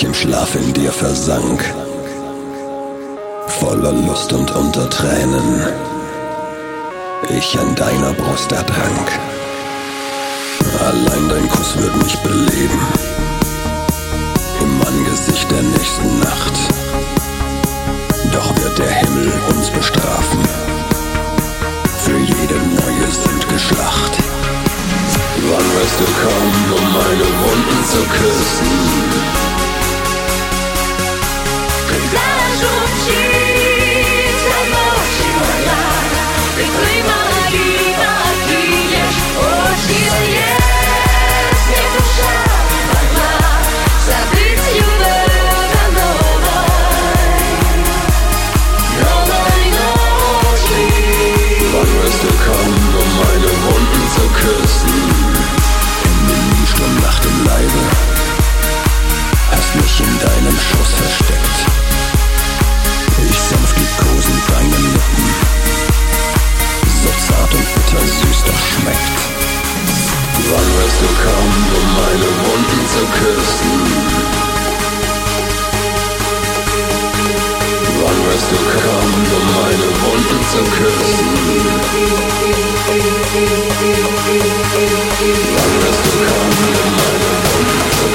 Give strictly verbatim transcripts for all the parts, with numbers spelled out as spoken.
im Schlaf in dir versank, voller Lust und unter Tränen ich an deiner Brust ertrank. Allein dein Kuss wird mich beleben, im Angesicht der nächsten Nacht. Doch wird der Himmel uns bestrafen für jede neue Sündgeschlacht. Wann wirst du kommen, um meine Wunden zu küssen? Meine Wunden zu küssen, in den Sturm Nacht im Leibe, hast mich in deinem Schoß versteckt. Ich sanft liebkosen deine Lippen, so zart und bitter süß doch schmeckt. Wann wirst du kommen, um meine Wunden zu küssen? Wann wirst du kommen, um meine Wunden zu küssen? Wann wirst du kommen, um meine Wunden zu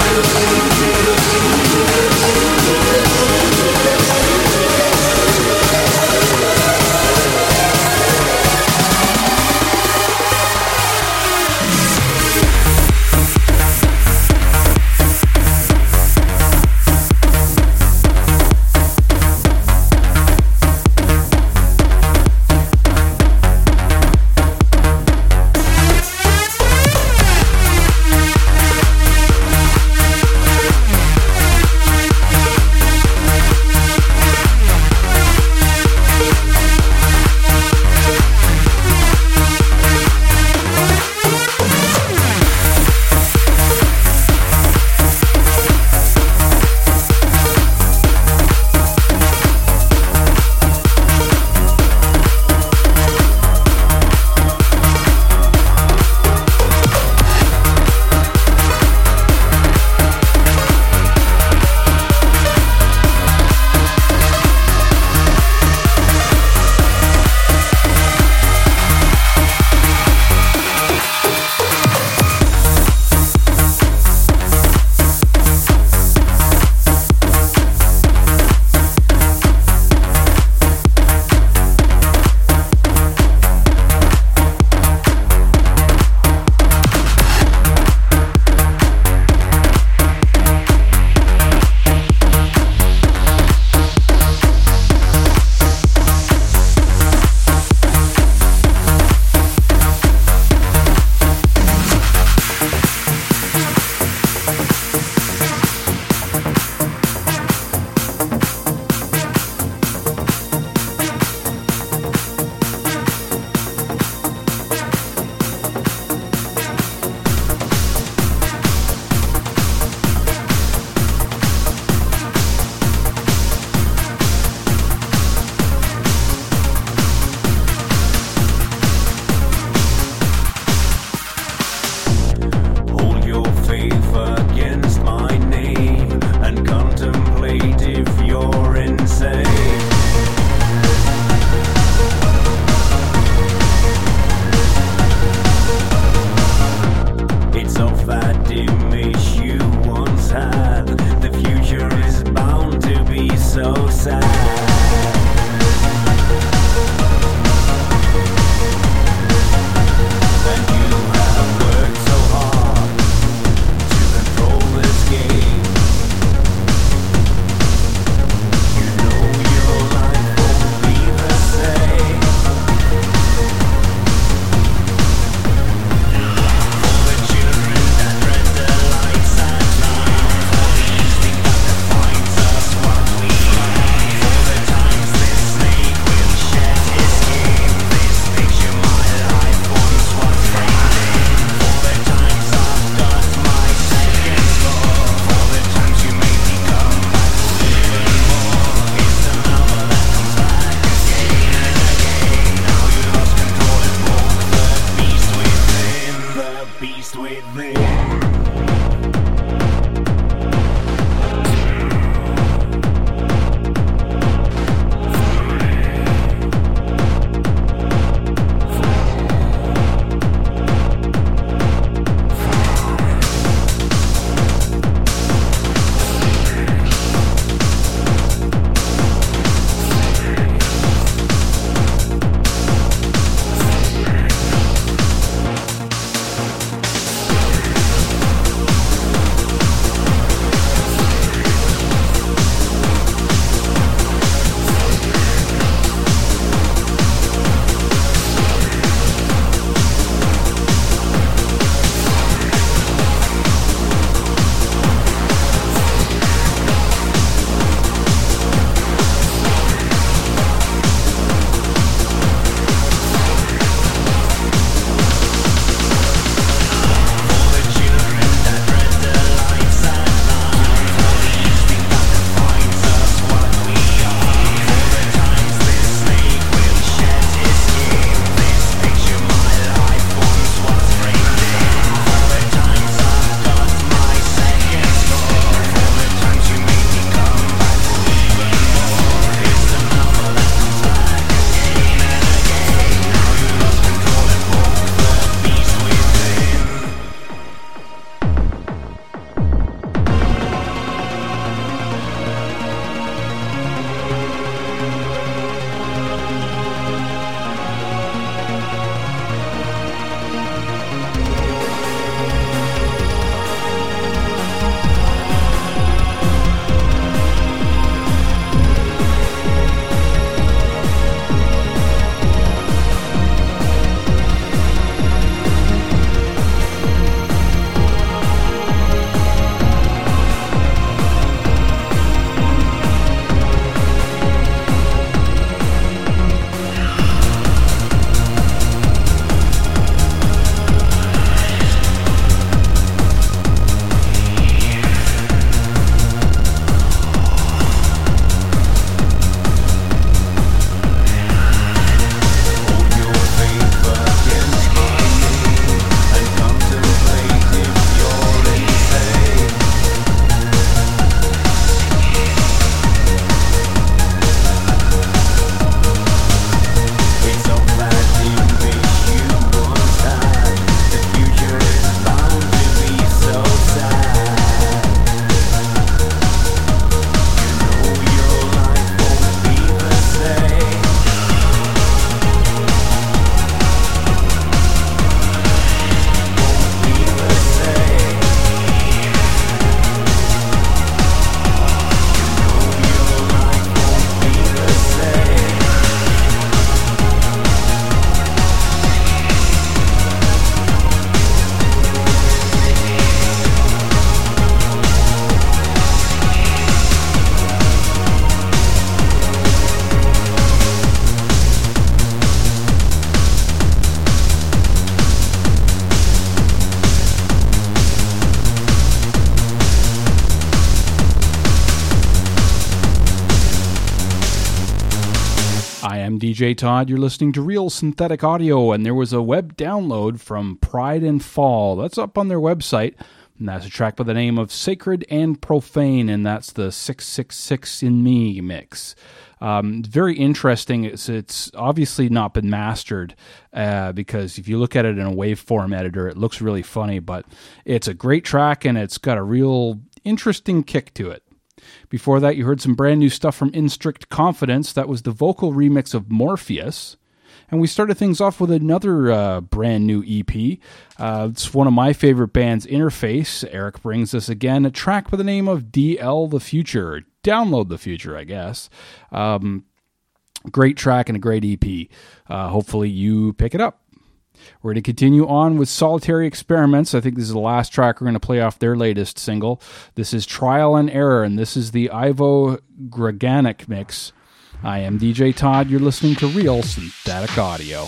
am D J Todd. You're listening to Real Synthetic Audio, and there was a web download from Pride and Fall. That's up on their website, and that's a track by the name of Sacred and Profane, and that's the six six six in Me mix. Um, very interesting. It's, it's obviously not been mastered uh, because if you look at it in a waveform editor, it looks really funny, but it's a great track, and it's got a real interesting kick to it. Before that, you heard some brand new stuff from In Strict Confidence. That was the vocal remix of Morpheus. And we started things off with another uh, brand new E P. Uh, it's one of my favorite bands, Interface. Eric brings us again a track by the name of D L The Future. Download the Future, I guess. Um, great track and a great E P. Uh, hopefully you pick it up. We're going to continue on with Solitary Experiments. I think this is the last track we're going to play off their latest single. This is Trial and Error, and this is the Ivo Greganic mix. I am D J Todd. You're listening to Real Synthetic Audio.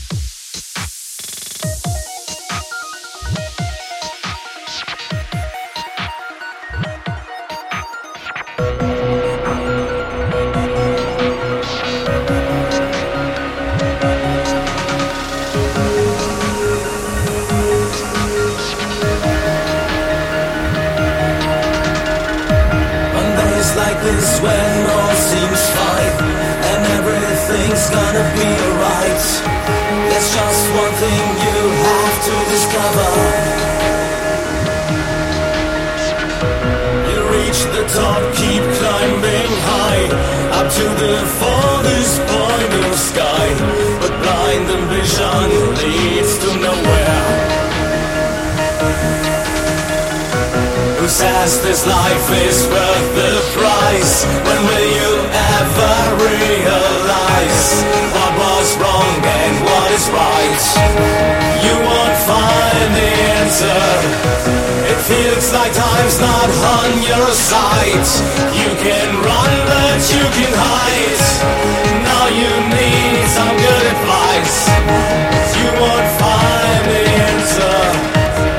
This when all seems fine and everything's gonna be alright. There's just one thing you have to discover. You reach the top, keep climbing high, up to the farthest point of sky. But blind ambition leads to nowhere. Who says this life is worth the price? When will you ever realize what was wrong and what is right? You won't find the answer. It feels like time's not on your side. You can run but you can hide. Now you need some good advice. You won't find the answer.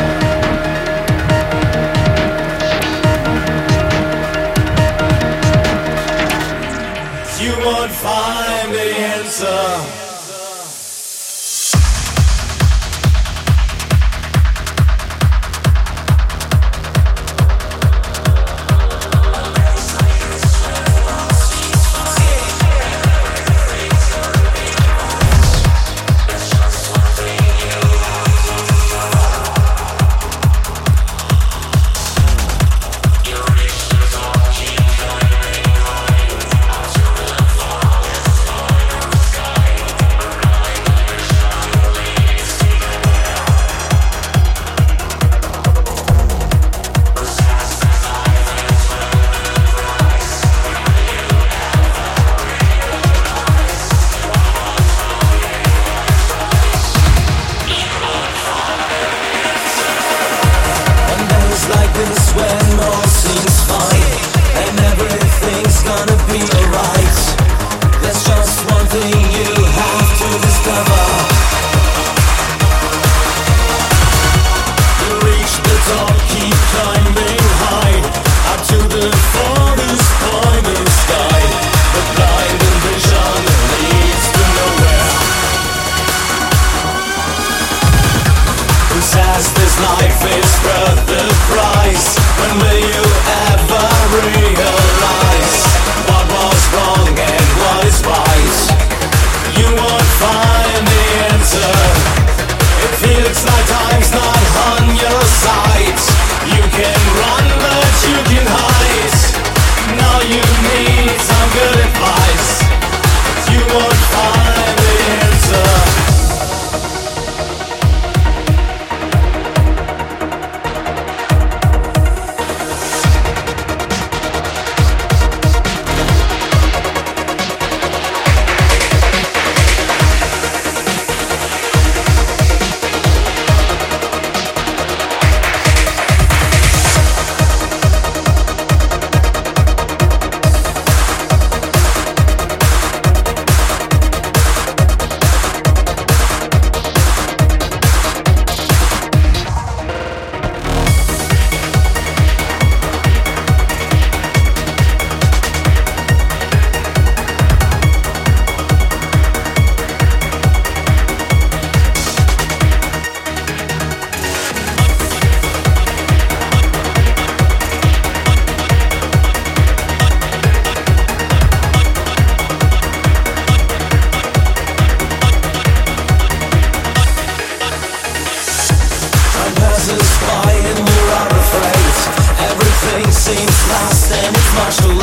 Find the answer. When will you ever realize what was wrong?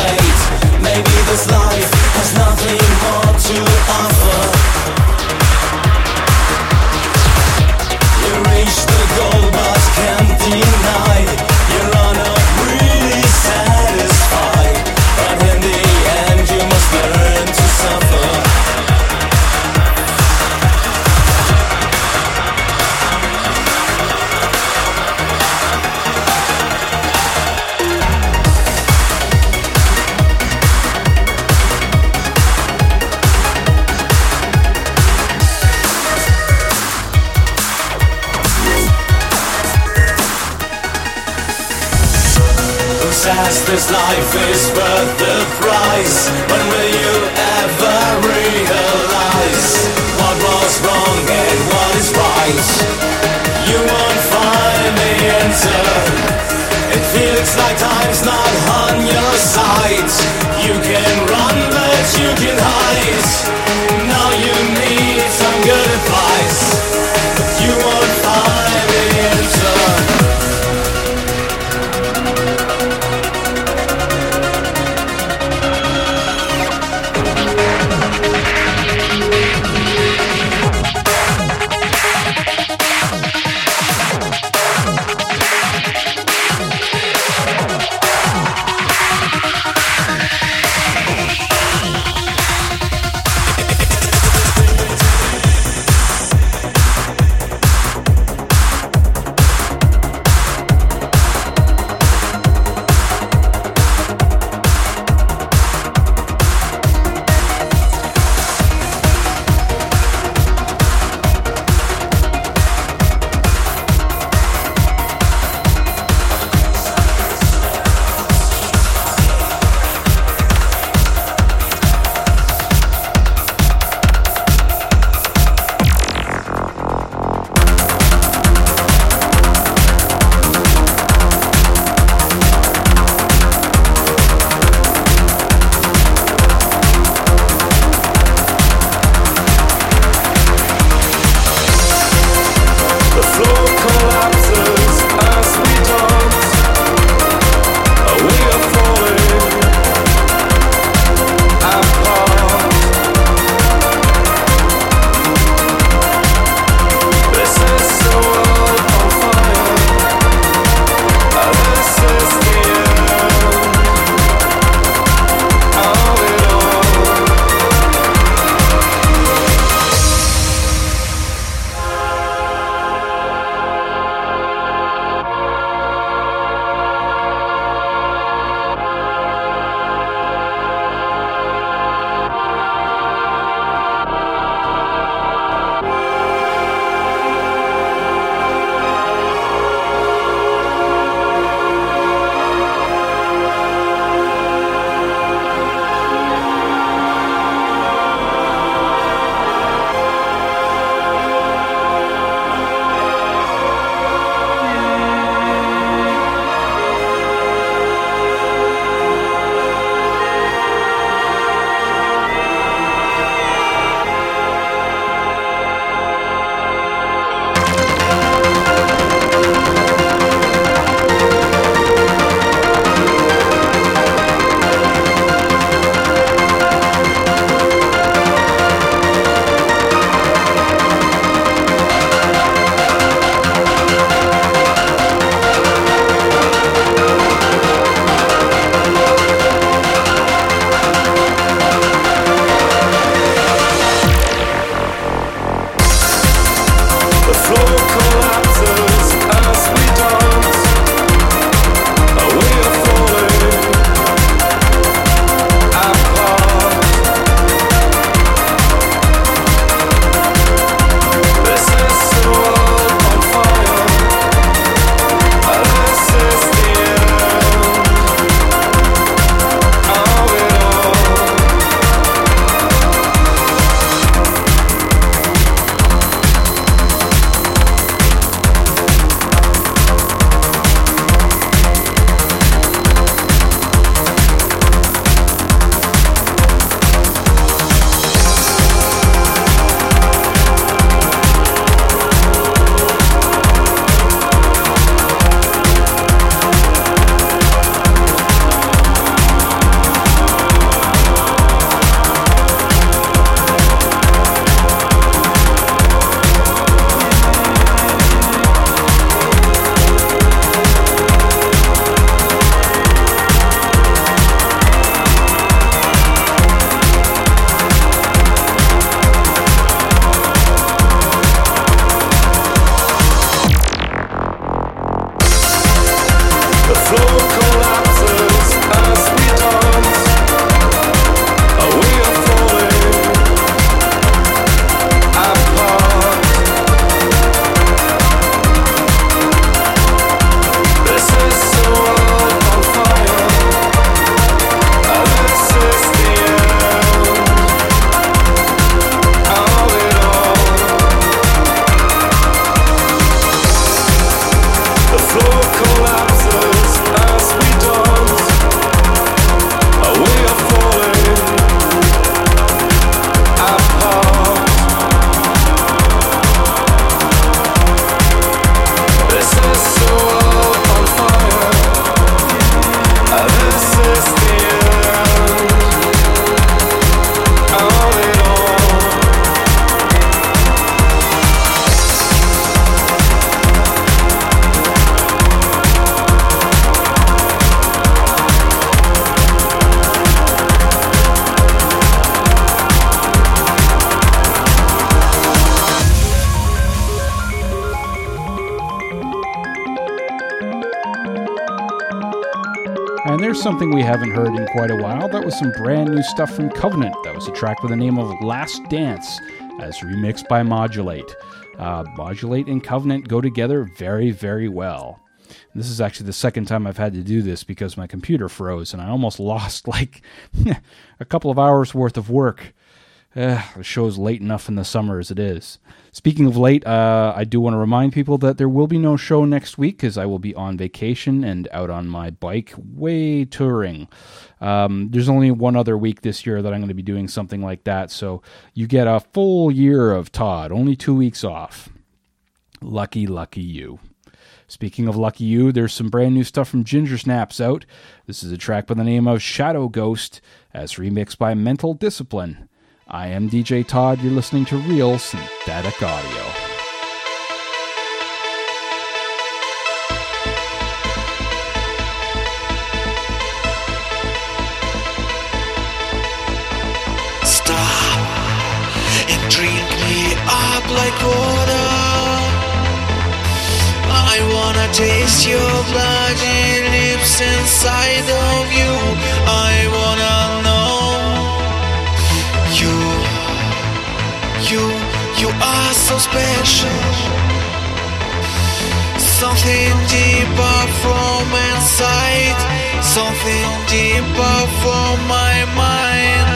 late. Maybe this life has nothing more to offer. You reach the goal but can't deny. You're on a really satisfied, but in the end you must learn to suffer. Says this life is worth the price. When will you ever realize what was wrong and what is right? You won't find the answer. It feels like time's not on your side. You can run but you can hide. Now you need some good advice, but you won't find the answer. something we haven't heard in quite a while. That was some brand new stuff from Covenant. That was a track with the name of Last Dance, as remixed by Modulate. Uh, Modulate and Covenant go together very, very well. This is actually the second time I've had to do this because my computer froze and I almost lost like a couple of hours worth of work. Uh, the show's late enough in the summer as it is. Speaking of late, uh, I do want to remind people that there will be no show next week because I will be on vacation and out on my bike way touring. Um, there's only one other week this year that I'm going to be doing something like that, so you get a full year of Todd, only two weeks off. Lucky, lucky you. Speaking of lucky you, there's some brand new stuff from Ginger Snaps out. This is a track by the name of Shadow Ghost, as remixed by Mental Discipline. I am D J Todd. You're listening to Real Synthetic Audio. Stop and drink me up like water. I wanna taste your bloody lips inside of you. I wanna know you, you, you are so special. Something deeper from inside, something deeper from my mind.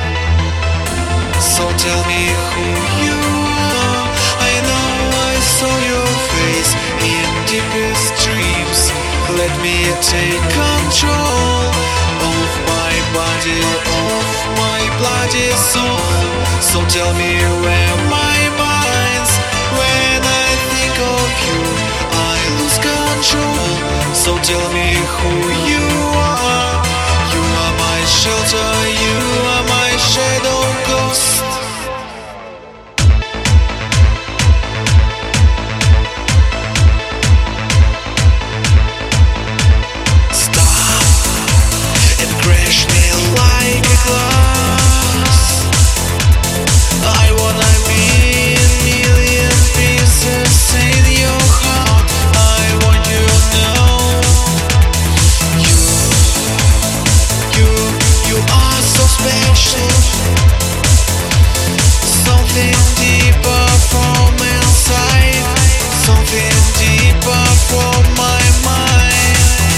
So tell me who you are. I know I saw your face in deepest dreams. Let me take control of my body, of my bloody soul. So tell me where my mind's. When I think of you, I lose control. So tell me who you are. You are my shelter, you are my shadow ghost. Like a glass, I wanna be a million pieces in your heart. I want you to know you, you, you are so special. Something deeper from inside, something deeper from my mind.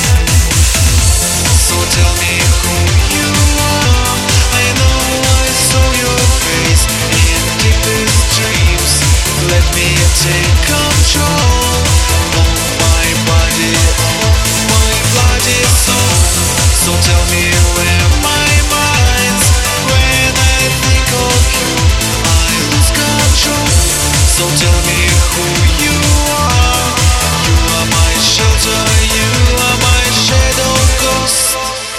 So tell me who you are. I know I saw your face in deepest dreams. Let me take control of my body, of my bloody soul. So tell me where my mind's. When I think of you, I lose control. So tell me who you are. You are my shelter, you are my shadow ghost.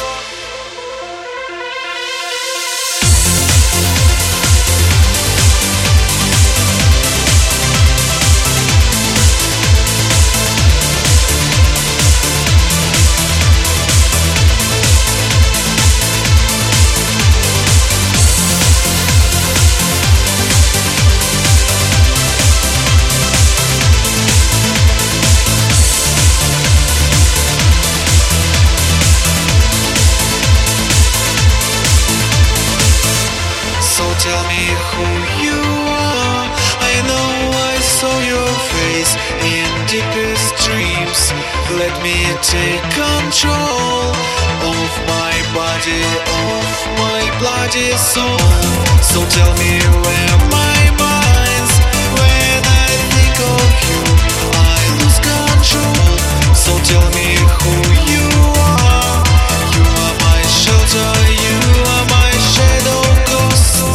Tell me who you are. I know I saw your face in deepest dreams. Let me take control of my body, of my bloody soul. So tell me where my mind's. When I think of you, I lose control. So tell me who you are. You are my shelter, you are my shadow ghost.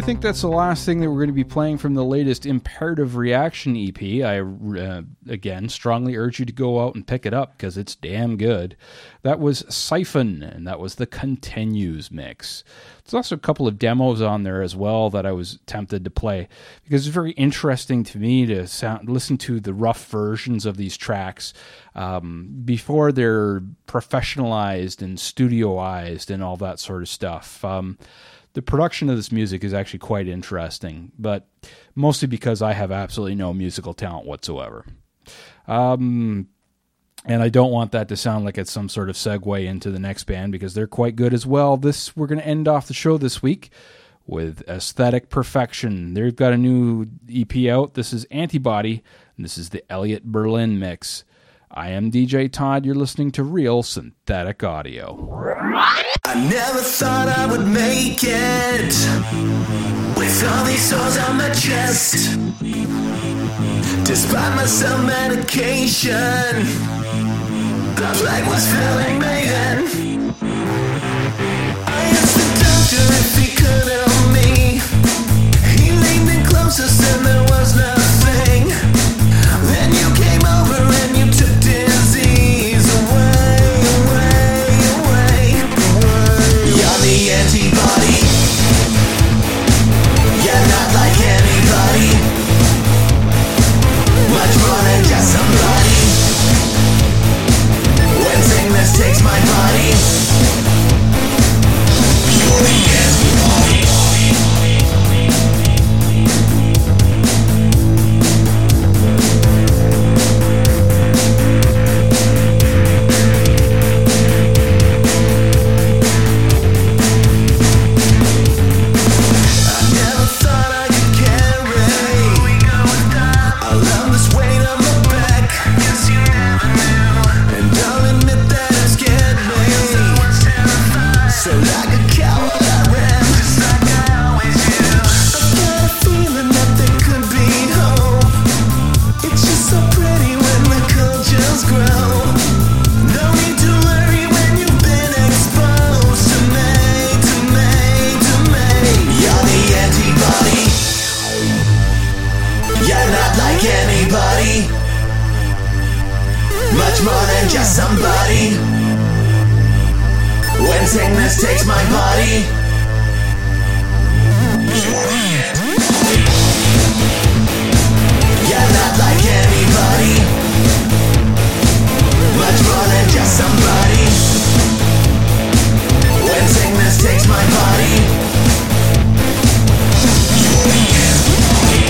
think that's the last thing that we're going to be playing from the latest Imperative Reaction E P. I, uh, again, strongly urge you to go out and pick it up because it's damn good. That was Siphon, and that was the Continues mix. There's also a couple of demos on there as well that I was tempted to play because it's very interesting to me to sound, listen to the rough versions of these tracks um, before they're professionalized and studioized and all that sort of stuff. Um, the production of this music is actually quite interesting, but mostly because I have absolutely no musical talent whatsoever. Um... And I don't want that to sound like it's some sort of segue into the next band because they're quite good as well. This we're going to end off the show this week with Aesthetic Perfection. They've got a new E P out. This is Antibody, and this is the Elliot Berlin mix. I am D J Todd. You're listening to Real Synthetic Audio. I never thought I would make it with all these sores on my chest. Despite my self-medication, the plague was filling me then. I asked the doctor if he could help me. He leaned in closer, said there was nothing. Then you came over and you took disease away, away, away, away. You're the antibody. You're not like anybody. Much more than just somebody. When sickness takes my body, you're the antibody. I never thought I could carry a loveless weight on my back. Guess you never knew. And I'll admit that it scared me. So like a coward I ran, just like I always do. I've got a feeling that there could be hope. It's just so pretty when the cultures grow. No need to worry when you've been exposed to me, to me, to me. You're the antibody. You're not like anybody. Much more than just somebody. When sickness takes my body, you're not like anybody. Much more than just somebody. When sickness takes my body, you're the antibody.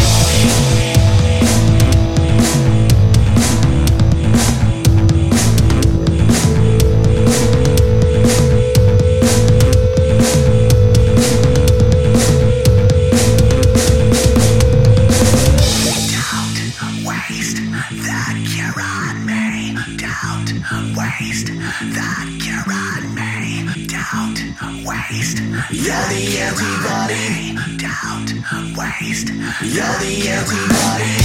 You're the antibody. Doubt, waste. You're the antibody.